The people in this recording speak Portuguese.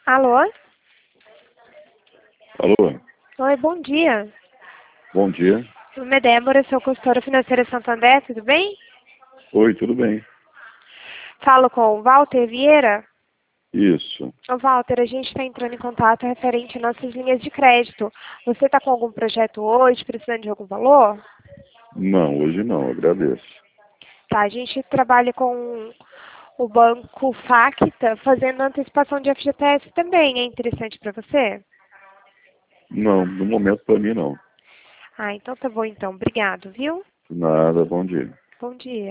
Alô? Alô, Oi, bom dia. bom dia. Meu nome é Débora, sou consultora financeira Santander, tudo bem? Oi, tudo bem? Falo com o Walter Vieira. Isso. Ô, Walter, a gente está entrando em contato referente às nossas linhas de crédito. Você está com algum projeto hoje, precisando de algum valor? Não, hoje não, agradeço. Tá, a gente trabalha com o banco Facta, fazendo antecipação de FGTS também. É interessante para você? Não, no momento para mim não. Ah, então tá bom então. Obrigado, viu? Nada, bom dia. Bom dia.